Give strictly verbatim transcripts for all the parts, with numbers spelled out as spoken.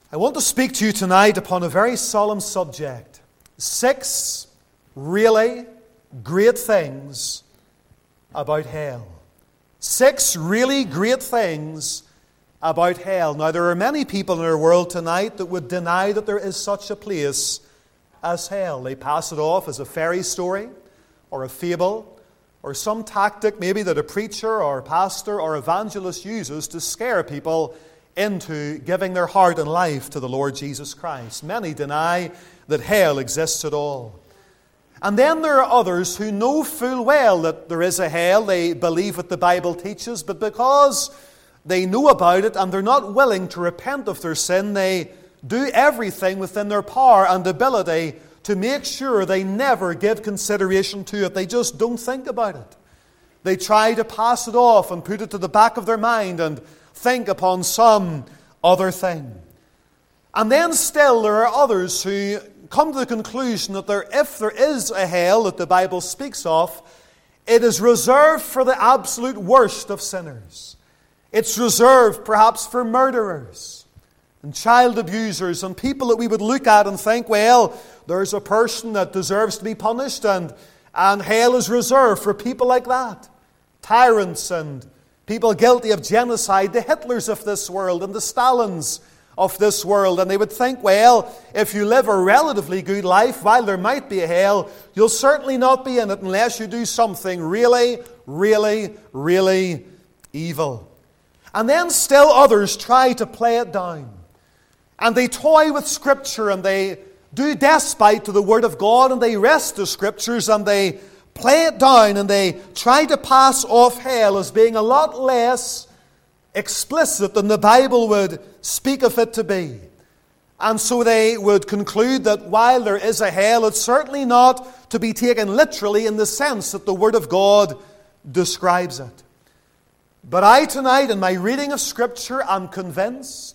I want to speak to you tonight upon a very solemn subject. Six really great things about hell. Six really great things about hell. Now, there are many people in our world tonight that would deny that there is such a place as hell. They pass it off as a fairy story or a fable or some tactic maybe that a preacher or a pastor or evangelist uses to scare people into giving their heart and life to the Lord Jesus Christ. Many deny that hell exists at all. And then there are others who know full well that there is a hell. They believe what the Bible teaches, but because they know about it and they're not willing to repent of their sin, they do everything within their power and ability to make sure they never give consideration to it. They just don't think about it. They try to pass it off and put it to the back of their mind and think upon some other thing. And then still there are others who come to the conclusion that there, if there is a hell that the Bible speaks of, it is reserved for the absolute worst of sinners. It's reserved perhaps for murderers and child abusers and people that we would look at and think, well, there's a person that deserves to be punished, and, and hell is reserved for people like that. Tyrants and people guilty of genocide, the Hitlers of this world and the Stalins of this world. And they would think, well, if you live a relatively good life, while there might be a hell, you'll certainly not be in it unless you do something really, really, really evil. And then still others try to play it down. And they toy with Scripture and they do despite to the Word of God, and they wrest the Scriptures and they play it down, and they try to pass off hell as being a lot less explicit than the Bible would speak of it to be. And so they would conclude that while there is a hell, it's certainly not to be taken literally in the sense that the Word of God describes it. But I tonight, in my reading of Scripture, am convinced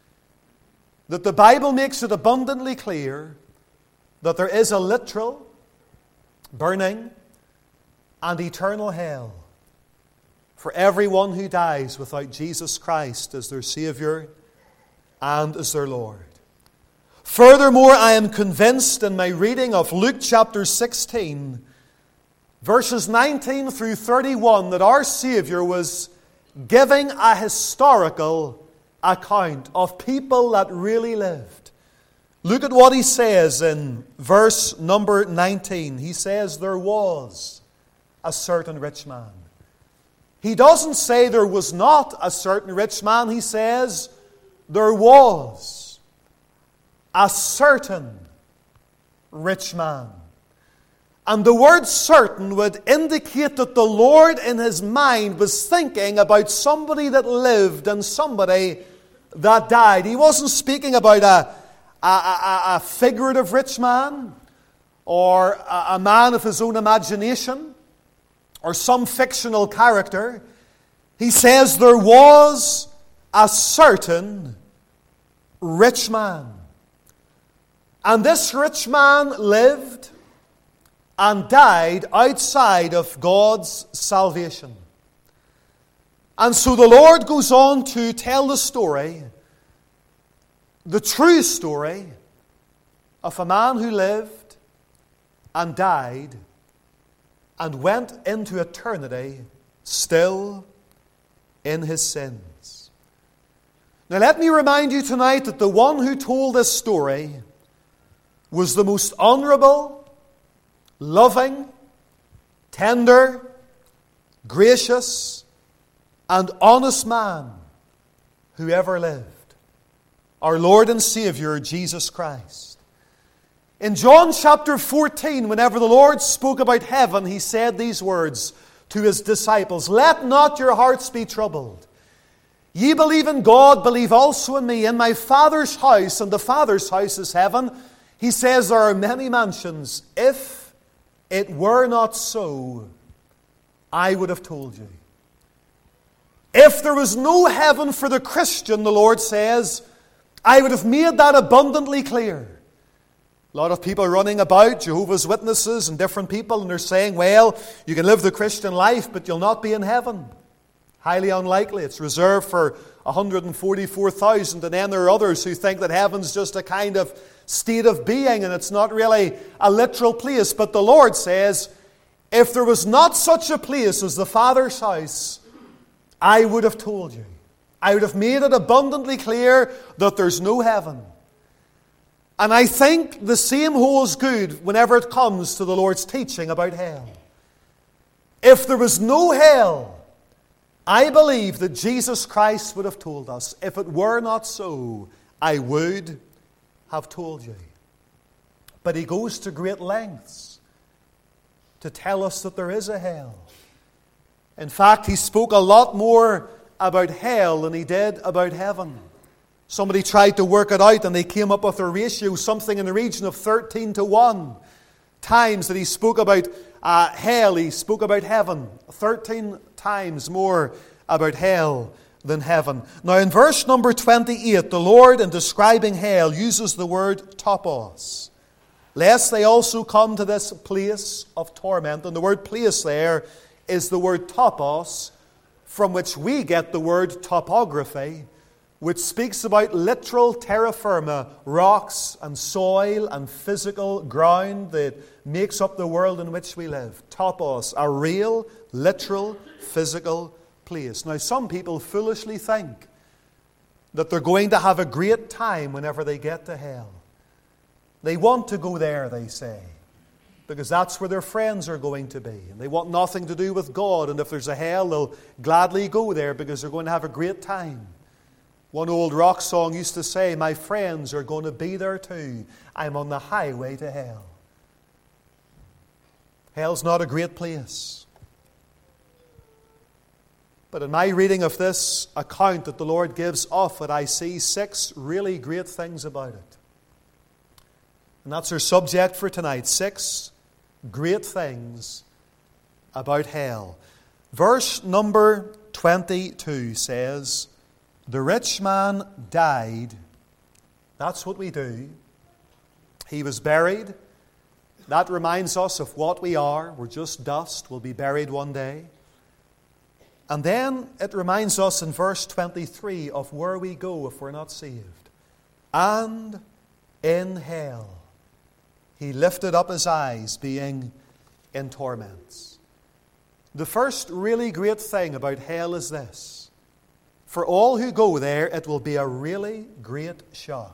that the Bible makes it abundantly clear that there is a literal, burning, and eternal hell for everyone who dies without Jesus Christ as their Savior and as their Lord. Furthermore, I am convinced in my reading of Luke chapter sixteen, verses nineteen through thirty-one, that our Savior was giving a historical account of people that really lived. Look at what he says in verse number nineteen. He says, there was a certain rich man. He doesn't say there was not a certain rich man. He says there was a certain rich man. And the word certain would indicate that the Lord in His mind was thinking about somebody that lived and somebody that died. He wasn't speaking about a, a, a, a figurative rich man or a, a man of his own imagination or some fictional character. He says there was a certain rich man. And this rich man lived and died outside of God's salvation. And so the Lord goes on to tell the story, the true story, of a man who lived and died and went into eternity still in his sins. Now let me remind you tonight that the one who told this story was the most honorable, loving, tender, gracious, and honest man who ever lived. Our Lord and Savior, Jesus Christ. In John chapter fourteen, whenever the Lord spoke about heaven, He said these words to His disciples, let not your hearts be troubled. Ye believe in God, believe also in me. In my Father's house, and the Father's house is heaven, He says there are many mansions. If it were not so, I would have told you. If there was no heaven for the Christian, the Lord says, I would have made that abundantly clear. A lot of people running about, Jehovah's Witnesses and different people, and they're saying, well, you can live the Christian life, but you'll not be in heaven. Highly unlikely. It's reserved for one hundred forty-four thousand, and then there are others who think that heaven's just a kind of state of being and it's not really a literal place. But the Lord says, if there was not such a place as the Father's house, I would have told you. I would have made it abundantly clear that there's no heaven. And I think the same holds good whenever it comes to the Lord's teaching about hell. If there was no hell, I believe that Jesus Christ would have told us. If it were not so, I would have told you. But he goes to great lengths to tell us that there is a hell. In fact, he spoke a lot more about hell than he did about heaven. Somebody tried to work it out and they came up with a ratio, something in the region of thirteen to one times that he spoke about uh, hell, he spoke about heaven. thirteen times more about hell than heaven. Now in verse number twenty-eight, the Lord, in describing hell, uses the word topos. Lest they also come to this place of torment. And the word place there is the word topos, from which we get the word topography, which speaks about literal terra firma, rocks and soil and physical ground that makes up the world in which we live. Topos, a real, literal, physical place. Now, some people foolishly think that they're going to have a great time whenever they get to hell. They want to go there, they say, because that's where their friends are going to be. And they want nothing to do with God. And if there's a hell, they'll gladly go there because they're going to have a great time. One old rock song used to say, my friends are going to be there too. I'm on the highway to hell. Hell's not a great place. But in my reading of this account that the Lord gives of it, I see six really great things about it. And that's our subject for tonight. Six great things about hell. Verse number twenty-two says, the rich man died. That's what we do. He was buried. That reminds us of what we are. We're just dust. We'll be buried one day. And then it reminds us in verse twenty-three of where we go if we're not saved. And in hell he lifted up his eyes, being in torments. The first really great thing about hell is this. For all who go there, it will be a really great shock.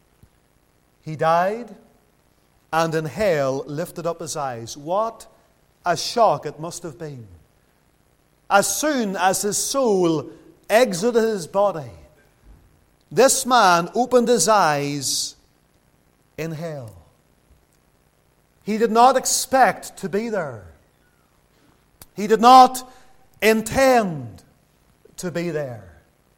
He died, and in hell lifted up his eyes. What a shock it must have been. As soon as his soul exited his body, this man opened his eyes in hell. He did not expect to be there. He did not intend to be there.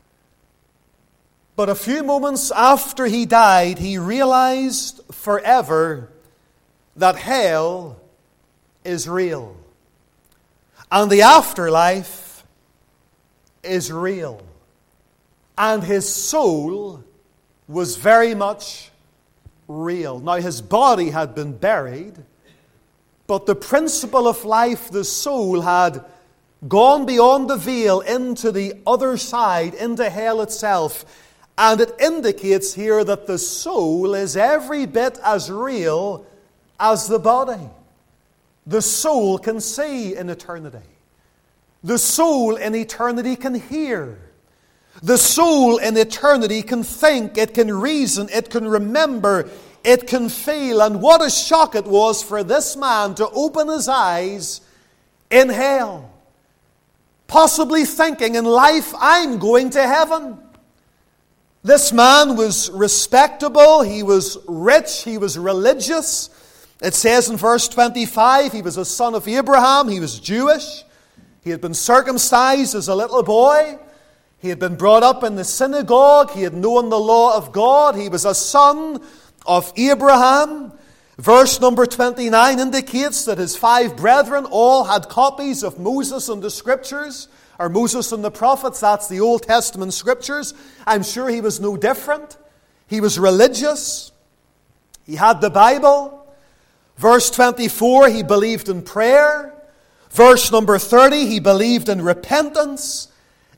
But a few moments after he died, he realized forever that hell is real. And the afterlife is real. And his soul was very much real. Now, his body had been buried, but the principle of life, the soul, had gone beyond the veil into the other side, into hell itself. And it indicates here that the soul is every bit as real as the body. The soul can see in eternity. The soul in eternity can hear. The soul in eternity can think, it can reason, it can remember, it can feel. And what a shock it was for this man to open his eyes in hell. Possibly thinking, in life I'm going to heaven. This man was respectable, he was rich, he was religious. It says in verse twenty-five, he was a son of Abraham, he was Jewish. He had been circumcised as a little boy. He had been brought up in the synagogue. He had known the law of God. He was a son of Abraham. Verse number twenty-nine indicates that his five brethren all had copies of Moses and the Scriptures, or Moses and the prophets. That's the Old Testament Scriptures. I'm sure he was no different. He was religious. He had the Bible. Verse twenty-four, he believed in prayer. Verse number thirty, he believed in repentance.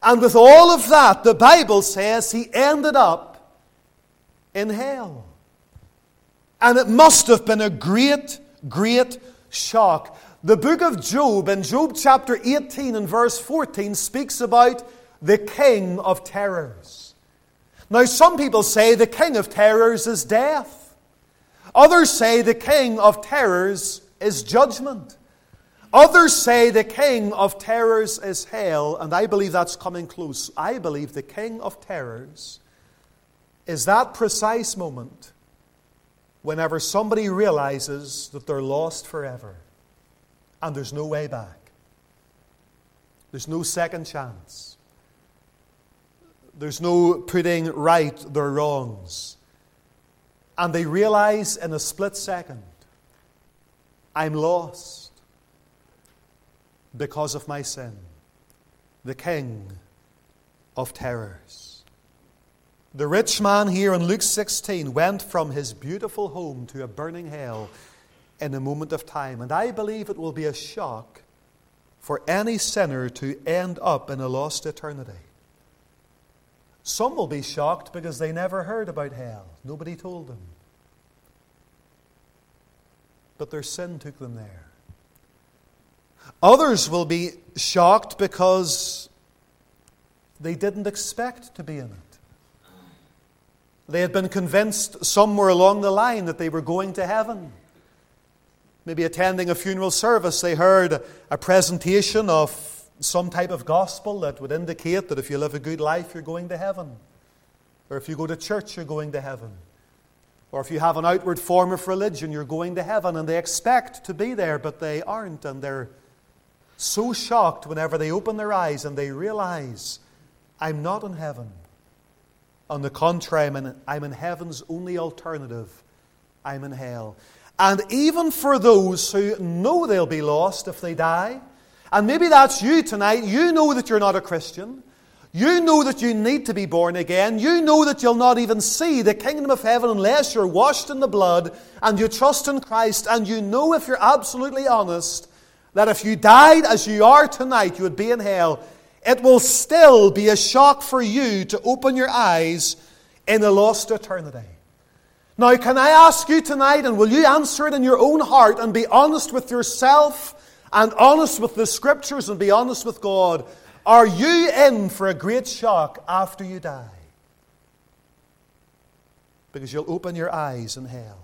And with all of that, the Bible says he ended up in hell. And it must have been a great, great shock. The book of Job, in Job chapter eighteen and verse fourteen, speaks about the king of terrors. Now, some people say the king of terrors is death. Others say the king of terrors is judgment. Others say the king of terrors is hell, and I believe that's coming close. I believe the king of terrors is that precise moment whenever somebody realizes that they're lost forever and there's no way back. There's no second chance. There's no putting right their wrongs. And they realize in a split second, I'm lost because of my sin. The king of terrors. The rich man here in Luke sixteen went from his beautiful home to a burning hell in a moment of time. And I believe it will be a shock for any sinner to end up in a lost eternity. Some will be shocked because they never heard about hell. Nobody told them. But their sin took them there. Others will be shocked because they didn't expect to be in it. They had been convinced somewhere along the line that they were going to heaven. Maybe attending a funeral service, they heard a presentation of some type of gospel that would indicate that if you live a good life, you're going to heaven. Or if you go to church, you're going to heaven. Or if you have an outward form of religion, you're going to heaven. And they expect to be there, but they aren't. And they're so shocked whenever they open their eyes and they realize, I'm not in heaven. On the contrary, I'm in, I'm in heaven's only alternative. I'm in hell. And even for those who know they'll be lost if they die, and maybe that's you tonight, you know that you're not a Christian. You know that you need to be born again. You know that you'll not even see the kingdom of heaven unless you're washed in the blood and you trust in Christ. And you know, if you're absolutely honest, that if you died as you are tonight, you would be in hell. It will still be a shock for you to open your eyes in a lost eternity. Now, can I ask you tonight, and will you answer it in your own heart and be honest with yourself and honest with the Scriptures and be honest with God? Are you in for a great shock after you die? Because you'll open your eyes in hell.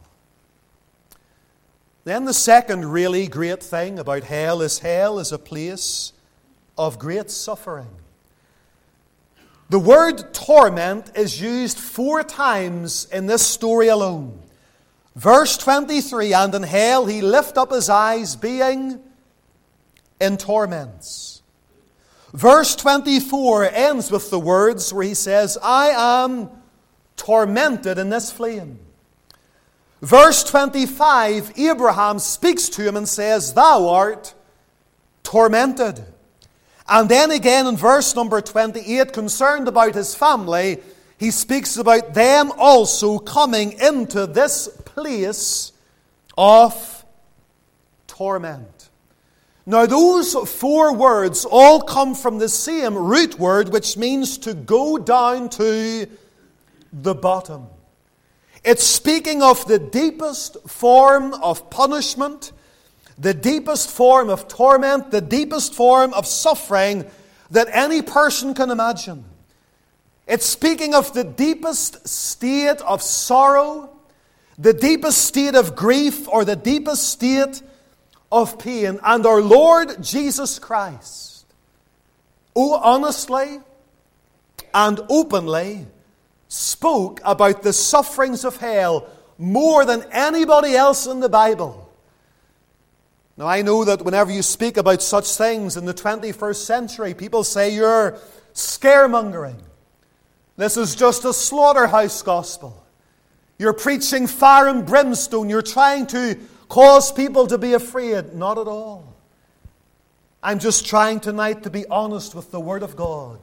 Then the second really great thing about hell is hell is a place of great suffering. The word torment is used four times in this story alone. Verse twenty-three, and in hell he lift up his eyes, being in torments. Verse twenty-four ends with the words where he says, I am tormented in this flame. Verse twenty-five, Abraham speaks to him and says, thou art tormented. And then again in verse number twenty-eight, concerned about his family, he speaks about them also coming into this place of torment. Now those four words all come from the same root word, which means to go down to the bottom. It's speaking of the deepest form of punishment, the deepest form of torment, the deepest form of suffering that any person can imagine. It's speaking of the deepest state of sorrow, the deepest state of grief, or the deepest state of pain. And our Lord Jesus Christ, oh, honestly and openly, spoke about the sufferings of hell more than anybody else in the Bible. Now, I know that whenever you speak about such things in the twenty-first century, people say you're scaremongering. This is just a slaughterhouse gospel. You're preaching fire and brimstone. You're trying to cause people to be afraid. Not at all. I'm just trying tonight to be honest with the Word of God.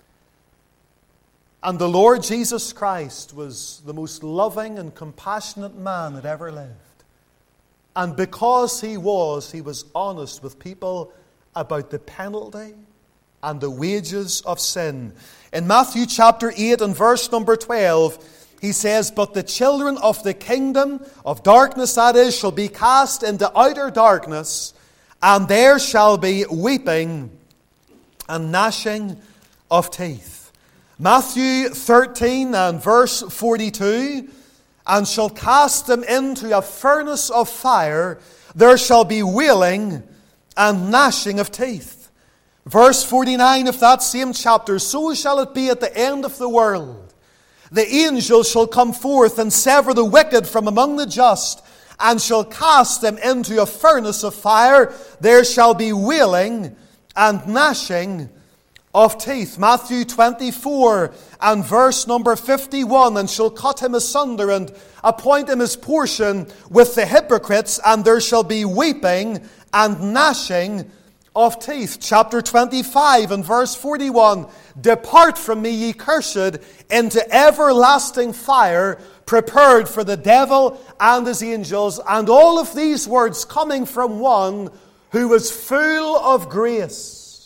And the Lord Jesus Christ was the most loving and compassionate man that ever lived. And because he was, he was honest with people about the penalty and the wages of sin. In Matthew chapter eight and verse number twelve, he says, "But the children of the kingdom of darkness, that is, shall be cast into outer darkness, and there shall be weeping and gnashing of teeth." Matthew thirteen and verse forty-two, "And shall cast them into a furnace of fire, there shall be wailing and gnashing of teeth." Verse forty-nine of that same chapter, "So shall it be at the end of the world. The angels shall come forth and sever the wicked from among the just, and shall cast them into a furnace of fire. There shall be wailing and gnashing of teeth." Matthew twenty-four and verse number fifty-one, "And shall cut him asunder and appoint him his portion with the hypocrites, and there shall be weeping and gnashing of teeth." Chapter twenty-five and verse forty-one, "Depart from me, ye cursed, into everlasting fire, prepared for the devil and his angels." And all of these words coming from one who was full of grace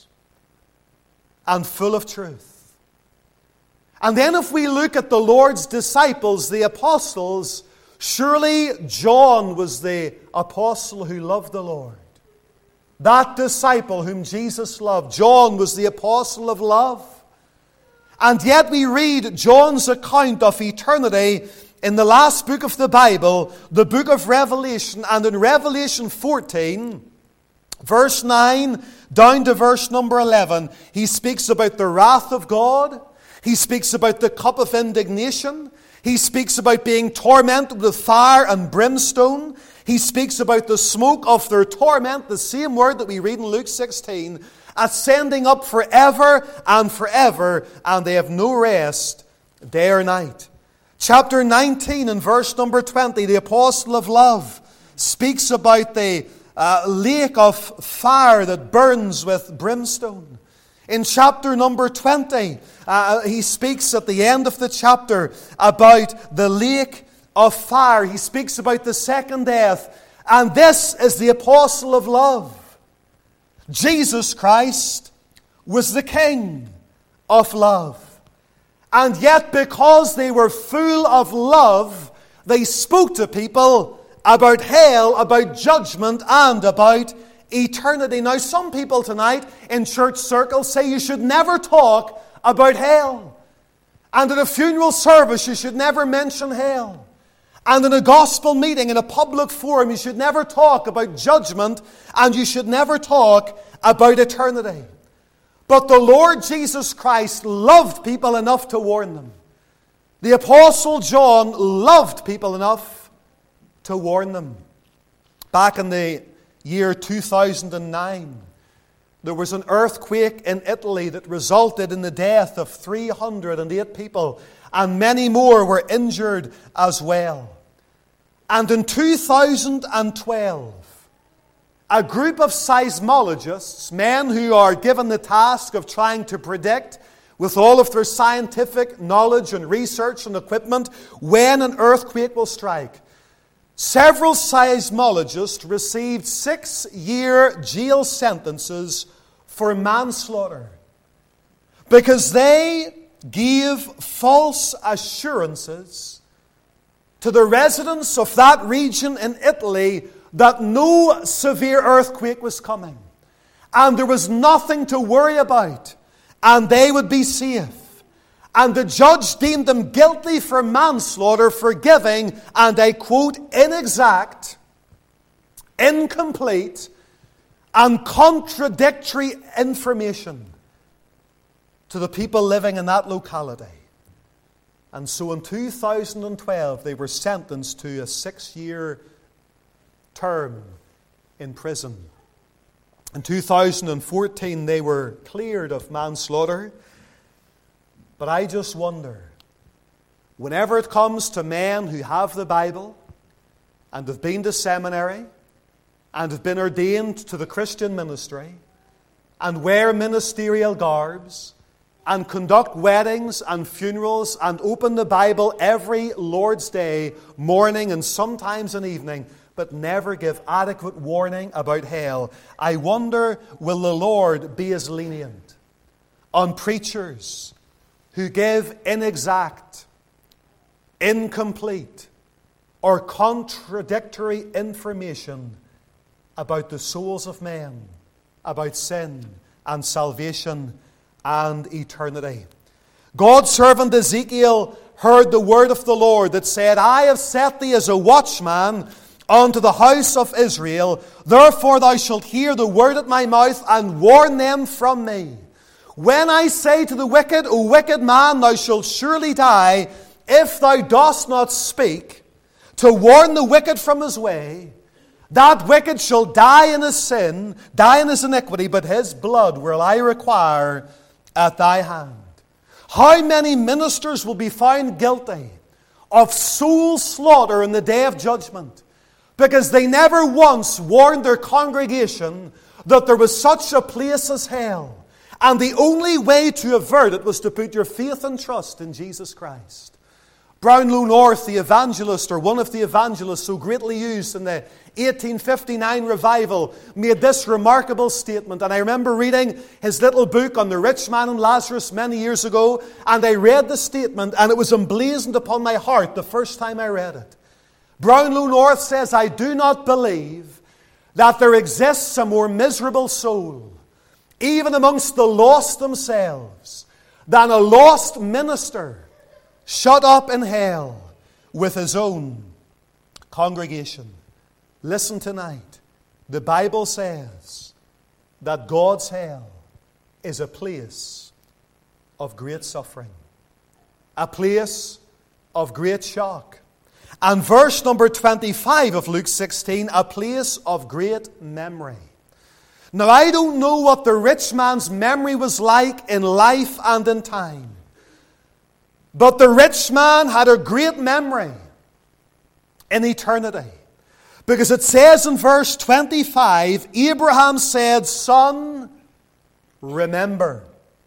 and full of truth. And then if we look at the Lord's disciples, the apostles, surely John was the apostle who loved the Lord. That disciple whom Jesus loved. John was the apostle of love. And yet we read John's account of eternity in the last book of the Bible, the book of Revelation. And in Revelation fourteen, verse nine down to verse number eleven, he speaks about the wrath of God. He speaks about the cup of indignation. He speaks about being tormented with fire and brimstone. He speaks about the smoke of their torment, the same word that we read in Luke sixteen, ascending up forever and forever, and they have no rest day or night. Chapter nineteen and verse number twenty, the apostle of love speaks about the uh, lake of fire that burns with brimstone. In chapter number twenty, uh, he speaks at the end of the chapter about the lake of fire. He speaks about the second death. And this is the apostle of love. Jesus Christ was the King of love. And yet, because they were full of love, they spoke to people about hell, about judgment, and about eternity. Now, some people tonight in church circles say you should never talk about hell. And at a funeral service, you should never mention hell. And in a gospel meeting, in a public forum, you should never talk about judgment, and you should never talk about eternity. But the Lord Jesus Christ loved people enough to warn them. The Apostle John loved people enough to warn them. Back in the year two thousand nine, there was an earthquake in Italy that resulted in the death of three hundred eight people, and many more were injured as well. And in two thousand twelve, a group of seismologists, men who are given the task of trying to predict with all of their scientific knowledge and research and equipment when an earthquake will strike, several seismologists received six-year jail sentences for manslaughter because they gave false assurances to the residents of that region in Italy that no severe earthquake was coming, and there was nothing to worry about, and they would be safe. And the judge deemed them guilty for manslaughter for giving, and I quote, inexact, incomplete, and contradictory information to the people living in that locality. And so in two thousand twelve, they were sentenced to a six-year term in prison. In two thousand fourteen, they were cleared of manslaughter. But I just wonder, whenever it comes to men who have the Bible and have been to seminary and have been ordained to the Christian ministry and wear ministerial garbs and conduct weddings and funerals and open the Bible every Lord's Day, morning and sometimes an evening, but never give adequate warning about hell, I wonder, will the Lord be as lenient? on preachers who give inexact, incomplete, or contradictory information about the souls of men, about sin and salvation and eternity. God's servant Ezekiel heard the word of the Lord that said, I have set thee as a watchman unto the house of Israel. Therefore thou shalt hear the word at my mouth and warn them from me. When I say to the wicked, O wicked man, thou shalt surely die, if thou dost not speak to warn the wicked from his way, that wicked shall die in his sin, die in his iniquity, but his blood will I require at thy hand. How many ministers will be found guilty of soul slaughter in the day of judgment because they never once warned their congregation that there was such a place as hell, and the only way to avert it was to put your faith and trust in Jesus Christ? Brownlow North, the evangelist, or one of the evangelists so greatly used in the eighteen fifty-nine revival, made this remarkable statement. And I remember reading his little book on the rich man and Lazarus many years ago, and I read the statement, and it was emblazoned upon my heart the first time I read it. Brownlow North says, I do not believe that there exists a more miserable soul, even amongst the lost themselves, than a lost minister shut up in hell with his own congregation. Listen tonight. The Bible says that God's hell is a place of great suffering, a place of great shock. And verse number twenty-five of Luke sixteen, a place of great memory. Now, I don't know what the rich man's memory was like in life and in time, but the rich man had a great memory in eternity. Because it says in verse twenty-five, Abraham said, Son, remember.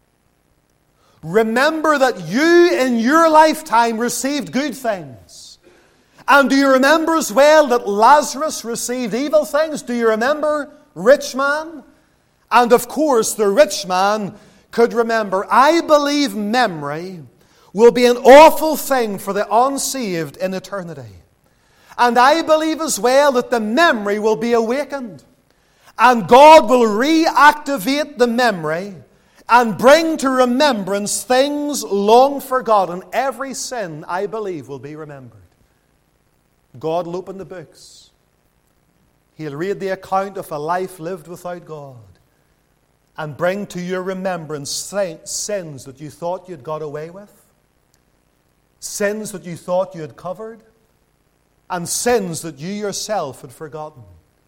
Remember that you in your lifetime received good things. And do you remember as well that Lazarus received evil things? Do you remember, rich man? And of course, the rich man could remember. I believe memory will be an awful thing for the unsaved in eternity. And I believe as well that the memory will be awakened. And God will reactivate the memory and bring to remembrance things long forgotten. Every sin, I believe, will be remembered. God will open the books. He'll read the account of a life lived without God and bring to your remembrance sins that you thought you'd got away with, sins that you thought you had covered, and sins that you yourself had forgotten.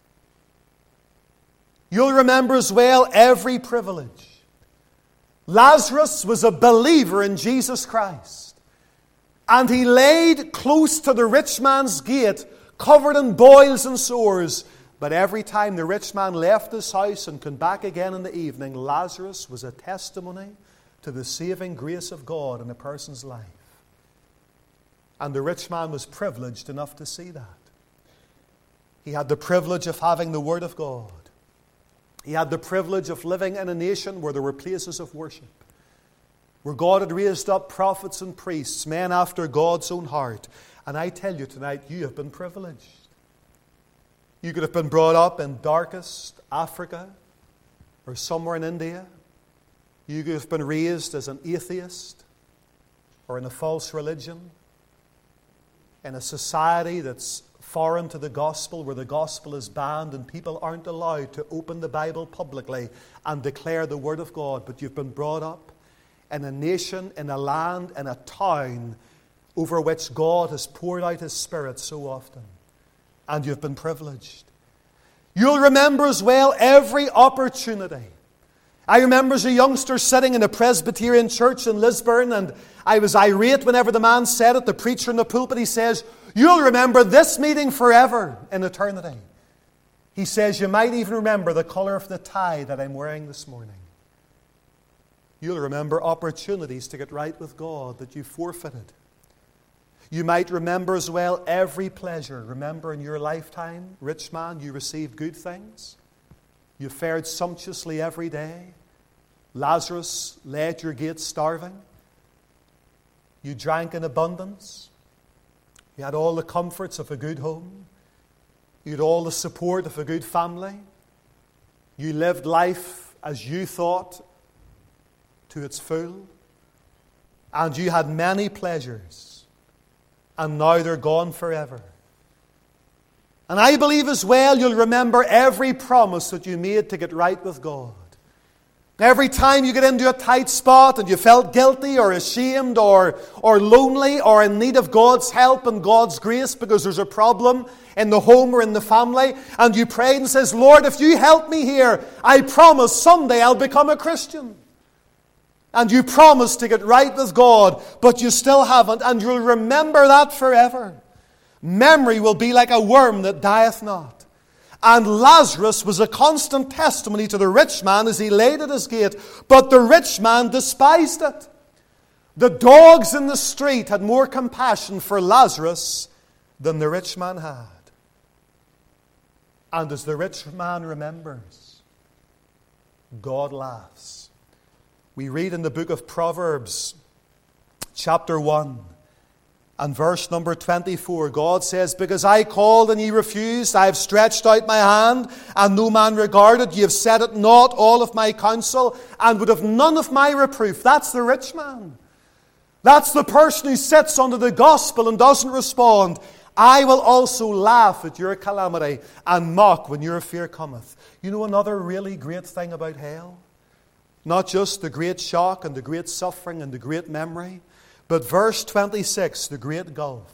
You'll remember as well every privilege. Lazarus was a believer in Jesus Christ, and he laid close to the rich man's gate, covered in boils and sores. But every time the rich man left his house and came back again in the evening, Lazarus was a testimony to the saving grace of God in a person's life. And the rich man was privileged enough to see that. He had the privilege of having the Word of God. He had the privilege of living in a nation where there were places of worship, where God had raised up prophets and priests, men after God's own heart. And I tell you tonight, you have been privileged. You could have been brought up in darkest Africa or somewhere in India. You could have been raised as an atheist or in a false religion, in a society that's foreign to the gospel, where the gospel is banned and people aren't allowed to open the Bible publicly and declare the Word of God. But you've been brought up in a nation, in a land, in a town over which God has poured out His Spirit so often. And you've been privileged. You'll remember as well every opportunity. I remember as a youngster sitting in a Presbyterian church in Lisburn, and I was irate whenever the man said it, the preacher in the pulpit. He says, you'll remember this meeting forever in eternity. He says, you might even remember the color of the tie that I'm wearing this morning. You'll remember opportunities to get right with God that you forfeited. You might remember as well every pleasure. Remember in your lifetime, rich man, you received good things. You fared sumptuously every day. Lazarus lay at your gate starving. You drank in abundance. You had all the comforts of a good home. You had all the support of a good family. You lived life as you thought to its full. And you had many pleasures. And now they're gone forever. And I believe as well you'll remember every promise that you made to get right with God. Every time you get into a tight spot and you felt guilty or ashamed or, or lonely or in need of God's help and God's grace because there's a problem in the home or in the family, and you prayed and says, Lord, if you help me here, I promise someday I'll become a Christian. And you promised to get right with God, but you still haven't, and you'll remember that forever. Memory will be like a worm that dieth not. And Lazarus was a constant testimony to the rich man as he laid at his gate. But the rich man despised it. The dogs in the street had more compassion for Lazarus than the rich man had. And as the rich man remembers, God laughs. We read in the book of Proverbs, chapter one, and verse number twenty-four, God says, because I called and ye refused, I have stretched out my hand, and no man regarded. Ye have set at naught all of my counsel, and would have none of my reproof. That's the rich man. That's the person who sits under the gospel and doesn't respond. I will also laugh at your calamity, and mock when your fear cometh. You know another really great thing about hell? Not just the great shock and the great suffering and the great memory, but verse twenty-six, the great gulf.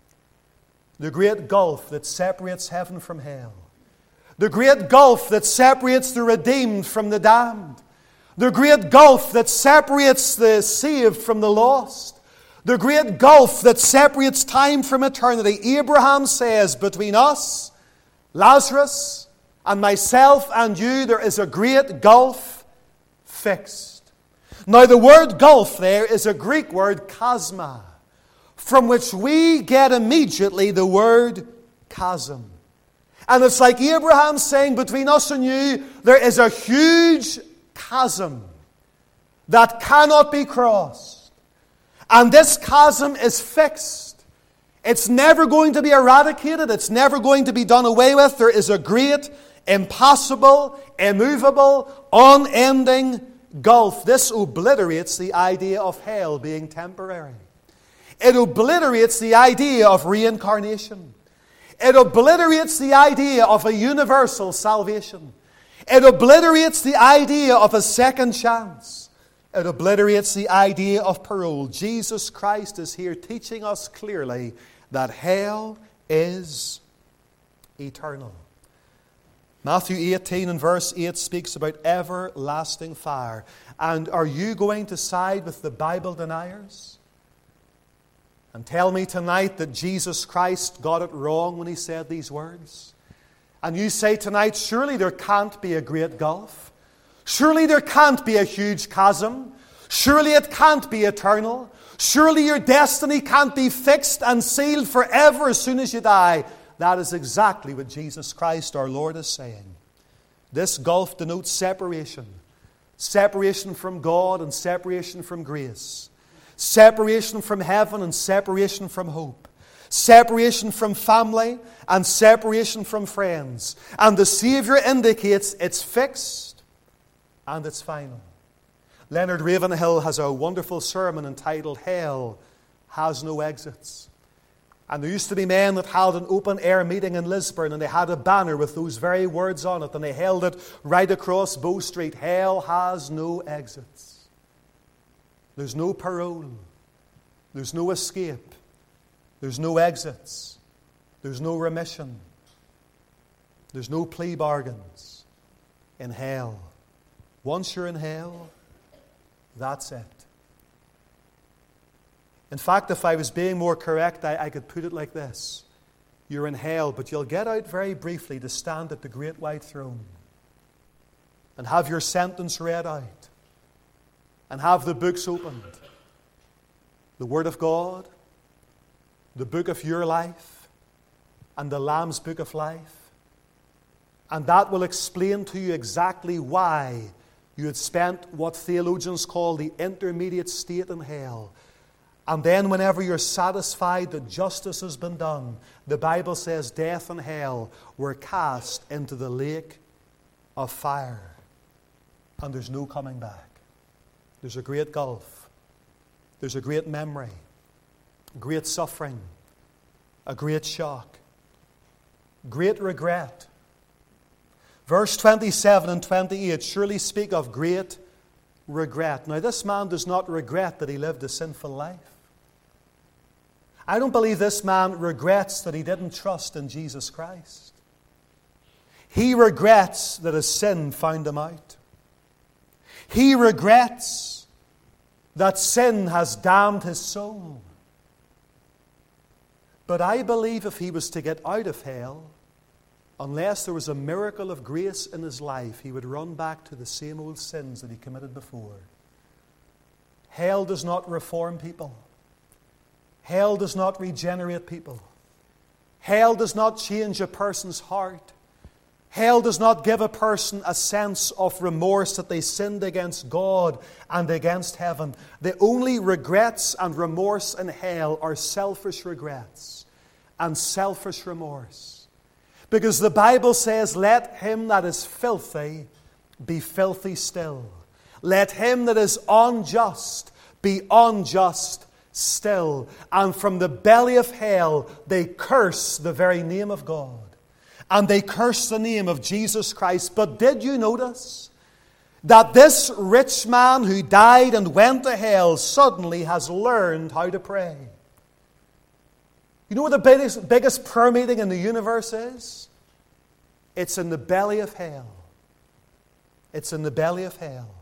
The great gulf that separates heaven from hell. The great gulf that separates the redeemed from the damned. The great gulf that separates the saved from the lost. The great gulf that separates time from eternity. Abraham says, between us, Lazarus, and myself and you, there is a great gulf fixed. Now the word gulf there is a Greek word, chasma, from which we get immediately the word chasm. And it's like Abraham saying, between us and you, there is a huge chasm that cannot be crossed. And this chasm is fixed. It's never going to be eradicated. It's never going to be done away with. There is a great, impossible, immovable, unending gulf. This obliterates the idea of hell being temporary. It obliterates the idea of reincarnation. It obliterates the idea of a universal salvation. It obliterates the idea of a second chance. It obliterates the idea of parole. Jesus Christ is here teaching us clearly that hell is eternal. Matthew eighteen and verse eight speaks about everlasting fire. And are you going to side with the Bible deniers? And tell me tonight that Jesus Christ got it wrong when He said these words? And you say tonight, surely there can't be a great gulf. Surely there can't be a huge chasm. Surely it can't be eternal. Surely your destiny can't be fixed and sealed forever as soon as you die. That is exactly what Jesus Christ our Lord is saying. This gulf denotes separation. Separation from God and separation from grace. Separation from heaven and separation from hope. Separation from family and separation from friends. And the Savior indicates it's fixed and it's final. Leonard Ravenhill has a wonderful sermon entitled Hell Has No Exits. And there used to be men that held an open-air meeting in Lisburn, and they had a banner with those very words on it, and they held it right across Bow Street. Hell has no exits. There's no parole. There's no escape. There's no exits. There's no remission. There's no plea bargains in hell. Once you're in hell, that's it. In fact, if I was being more correct, I, I could put it like this. You're in hell, but you'll get out very briefly to stand at the great white throne and have your sentence read out and have the books opened. The Word of God, the book of your life, and the Lamb's book of life. And that will explain to you exactly why You had spent what theologians call the intermediate state in hell. And then whenever you're satisfied that justice has been done, the Bible says death and hell were cast into the lake of fire. And there's no coming back. There's a great gulf. There's a great memory. Great suffering. A great shock. Great regret. Verse twenty-seven and twenty-eight surely speak of great regret. Now, this man does not regret that he lived a sinful life. I don't believe this man regrets that he didn't trust in Jesus Christ. He regrets that his sin found him out. He regrets that sin has damned his soul. But I believe if he was to get out of hell, unless there was a miracle of grace in his life, he would run back to the same old sins that he committed before. Hell does not reform people. Hell does not regenerate people. Hell does not change a person's heart. Hell does not give a person a sense of remorse that they sinned against God and against heaven. The only regrets and remorse in hell are selfish regrets and selfish remorse. Because the Bible says, let him that is filthy be filthy still. Let him that is unjust be unjust still. And from the belly of hell they curse the very name of God. And they curse the name of Jesus Christ. But did you notice that this rich man who died and went to hell suddenly has learned how to pray? You know what the biggest, biggest prayer meeting in the universe is? It's in the belly of hell. It's in the belly of hell.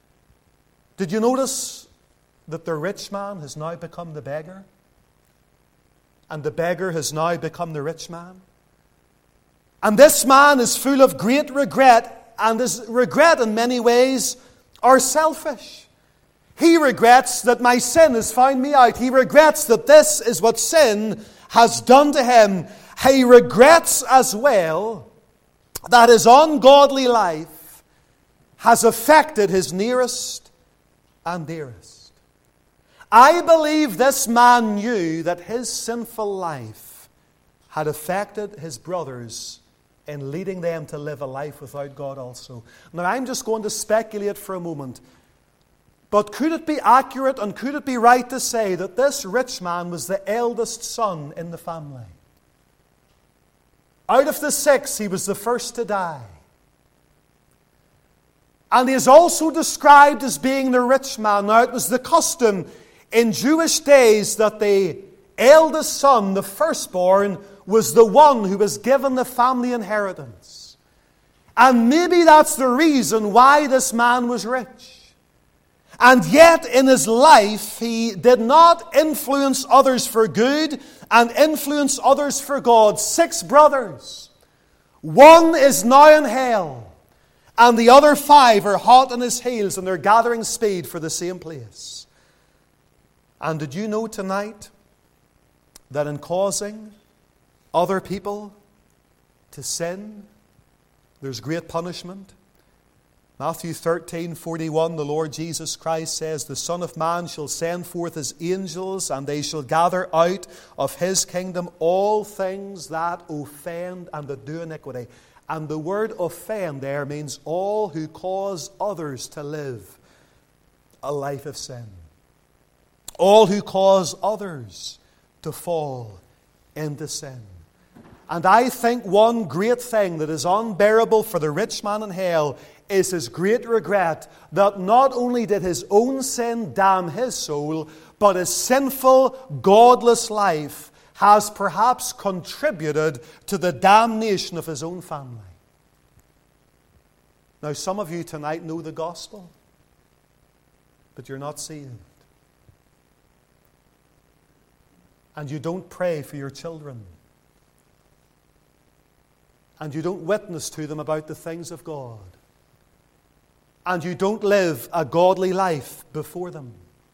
Did you notice that the rich man has now become the beggar? And the beggar has now become the rich man? And this man is full of great regret, and his regret in many ways are selfish. He regrets that my sin has found me out. He regrets that this is what sin has done to him. He regrets as well that his ungodly life has affected his nearest and dearest. I believe this man knew that his sinful life had affected his brothers in leading them to live a life without God also. Now, I'm just going to speculate for a moment. But could it be accurate and could it be right to say that this rich man was the eldest son in the family? Out of the six, he was the first to die. And he is also described as being the rich man. Now, it was the custom in Jewish days that the eldest son, the firstborn, was the one who was given the family inheritance. And maybe that's the reason why this man was rich. And yet in his life he did not influence others for good and influence others for God. Six brothers. One is now in hell. And the other five are hot on his heels and they're gathering speed for the same place. And did you know tonight that in causing other people to sin, there's great punishment? Matthew thirteen forty-one, the Lord Jesus Christ says, the Son of Man shall send forth his angels, and they shall gather out of his kingdom all things that offend and that do iniquity. And the word offend there means all who cause others to live a life of sin. All who cause others to fall into sin. And I think one great thing that is unbearable for the rich man in hell is his great regret that not only did his own sin damn his soul, but his sinful, godless life has perhaps contributed to the damnation of his own family. Now, some of you tonight know the gospel, but you're not saved. And you don't pray for your children. And you don't witness to them about the things of God. And you don't live a godly life before them.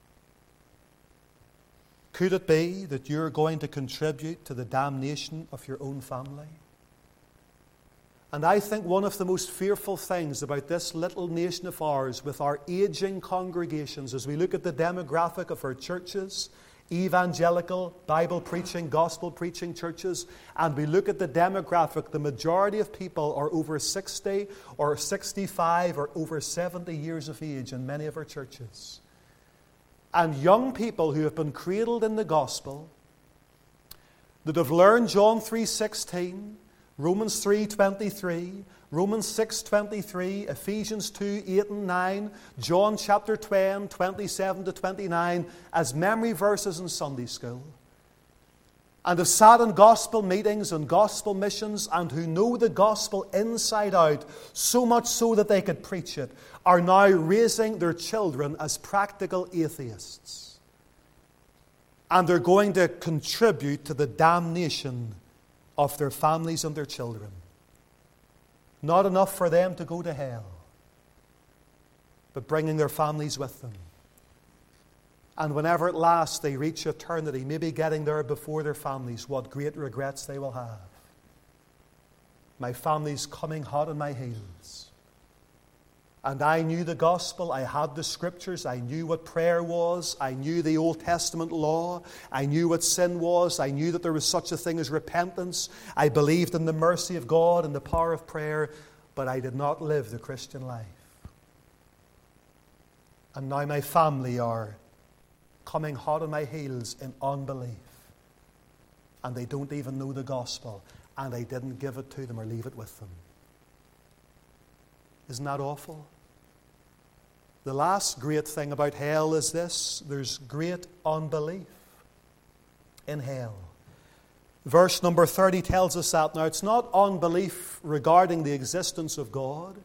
Could it be that you're going to contribute to the damnation of your own family? And I think one of the most fearful things about this little nation of ours with our aging congregations, as we look at the demographic of our churches, evangelical, Bible-preaching, gospel-preaching churches, and we look at the demographic, the majority of people are over sixty or sixty-five or over seventy years of age in many of our churches. And young people who have been cradled in the gospel, that have learned John three sixteen, Romans three twenty-three, Romans six twenty-three, Ephesians two eight and nine, John chapter ten, twenty-seven to twenty-nine as memory verses in Sunday school, and have sat in gospel meetings and gospel missions, and who know the gospel inside out, so much so that they could preach it, are now raising their children as practical atheists. And they're going to contribute to the damnation of their families and their children. Not enough for them to go to hell, but bringing their families with them. And whenever at last they reach eternity, maybe getting there before their families, what great regrets they will have. My family's coming hot on my heels. And I knew the gospel, I had the scriptures, I knew what prayer was, I knew the Old Testament law, I knew what sin was, I knew that there was such a thing as repentance, I believed in the mercy of God and the power of prayer, but I did not live the Christian life. And now my family are coming hot on my heels in unbelief. And they don't even know the gospel, and I didn't give it to them or leave it with them. Isn't that awful? The last great thing about hell is this: there's great unbelief in hell. Verse number thirty tells us that. Now, it's not unbelief regarding the existence of God.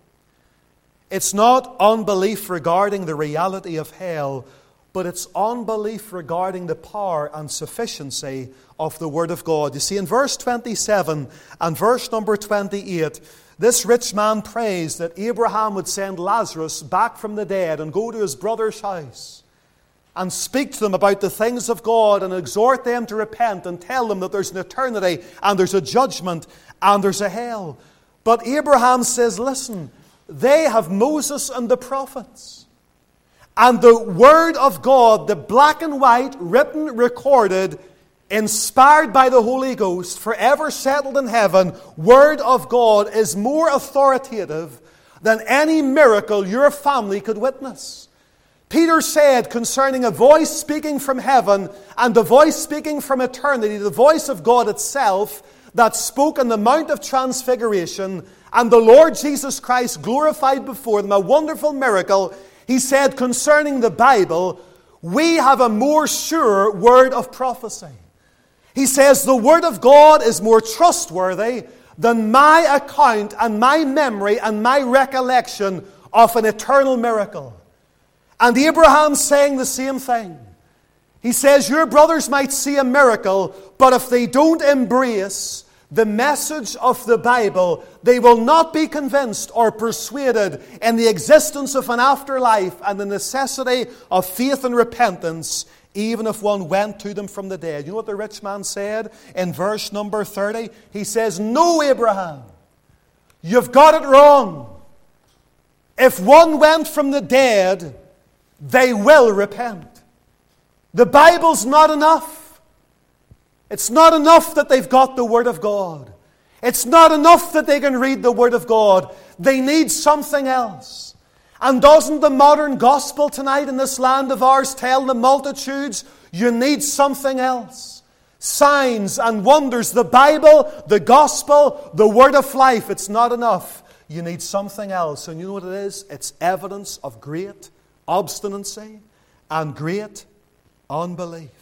It's not unbelief regarding the reality of hell, but it's unbelief regarding the power and sufficiency of the Word of God. You see, in verse twenty-seven and verse number twenty-eight, this rich man prays that Abraham would send Lazarus back from the dead and go to his brother's house and speak to them about the things of God and exhort them to repent and tell them that there's an eternity and there's a judgment and there's a hell. But Abraham says, listen, they have Moses and the prophets. And the Word of God, the black and white, written, recorded, inspired by the Holy Ghost, forever settled in heaven, Word of God is more authoritative than any miracle your family could witness. Peter said concerning a voice speaking from heaven and the voice speaking from eternity, the voice of God itself that spoke on the Mount of Transfiguration, and the Lord Jesus Christ glorified before them, a wonderful miracle. He said concerning the Bible, we have a more sure word of prophecy. He says the Word of God is more trustworthy than my account and my memory and my recollection of an eternal miracle. And Abraham's saying the same thing. He says your brothers might see a miracle, but if they don't embrace the message of the Bible, they will not be convinced or persuaded in the existence of an afterlife and the necessity of faith and repentance, even if one went to them from the dead. You know what the rich man said in verse number thirty? He says, no, Abraham, you've got it wrong. If one went from the dead, they will repent. The Bible's not enough. It's not enough that they've got the Word of God. It's not enough that they can read the Word of God. They need something else. And doesn't the modern gospel tonight in this land of ours tell the multitudes, you need something else? Signs and wonders, the Bible, the gospel, the Word of life, it's not enough. You need something else. And you know what it is? It's evidence of great obstinacy and great unbelief.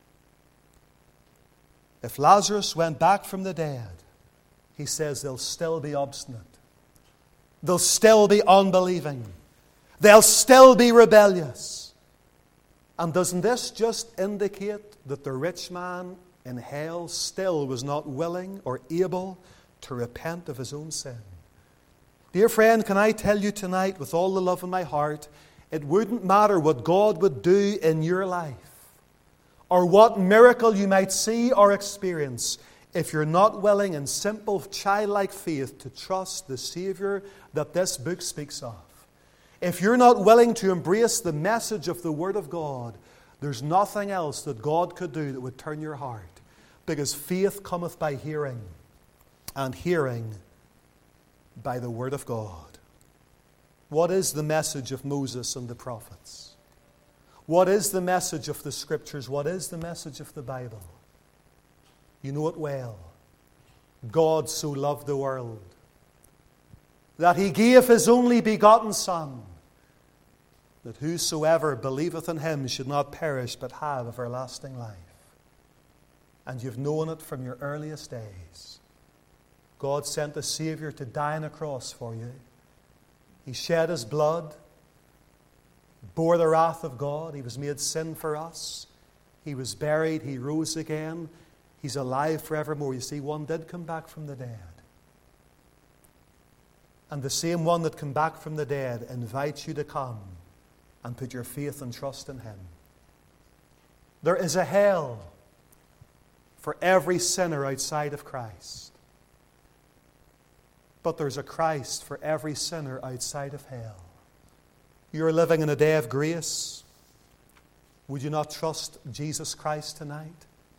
If Lazarus went back from the dead, he says they'll still be obstinate. They'll still be unbelieving. They'll still be rebellious. And doesn't this just indicate that the rich man in hell still was not willing or able to repent of his own sin? Dear friend, can I tell you tonight with all the love in my heart, it wouldn't matter what God would do in your life or what miracle you might see or experience if you're not willing in simple, childlike faith to trust the Savior that this book speaks of, if you're not willing to embrace the message of the Word of God, there's nothing else that God could do that would turn your heart. Because faith cometh by hearing, and hearing by the Word of God. What is the message of Moses and the prophets? What is the message of the Scriptures? What is the message of the Bible? You know it well. God so loved the world that He gave His only begotten Son, that whosoever believeth in Him should not perish but have everlasting life. And you've known it from your earliest days. God sent a Savior to die on a cross for you. He shed His blood, bore the wrath of God. He was made sin for us. He was buried. He rose again. He's alive forevermore. You see, one did come back from the dead. And the same one that came back from the dead invites you to come and put your faith and trust in Him. There is a hell for every sinner outside of Christ. But there's a Christ for every sinner outside of hell. You're living in a day of grace. Would you not trust Jesus Christ tonight?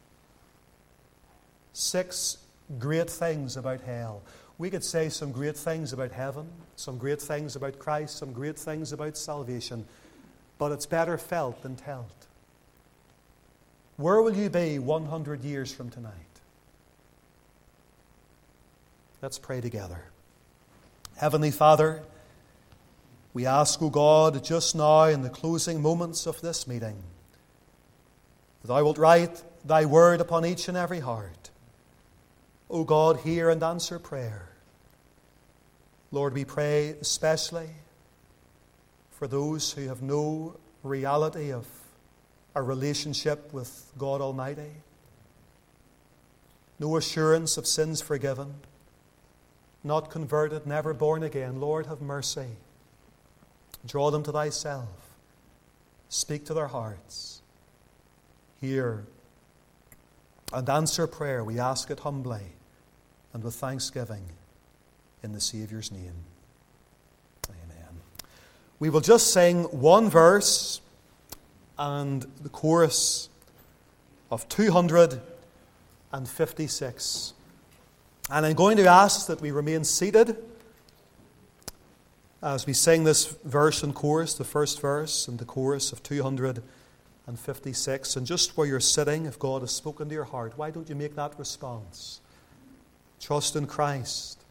Six great things about hell. We could say some great things about heaven, some great things about Christ, some great things about salvation, but it's better felt than told. Where will you be one hundred years from tonight? Let's pray together. Heavenly Father, we ask, O God, just now in the closing moments of this meeting, that Thou wilt write Thy word upon each and every heart. O God, hear and answer prayer. Lord, we pray especially for those who have no reality of a relationship with God Almighty, no assurance of sins forgiven, not converted, never born again. Lord, have mercy. Draw them to Thyself. Speak to their hearts. Hear and answer prayer. We ask it humbly and with thanksgiving in the Saviour's name. Amen. We will just sing one verse and the chorus of two hundred fifty-six. And I'm going to ask that we remain seated as we sing this verse and chorus, the first verse and the chorus of two hundred fifty-six. And just where you're sitting, if God has spoken to your heart, why don't you make that response? Trust in Christ.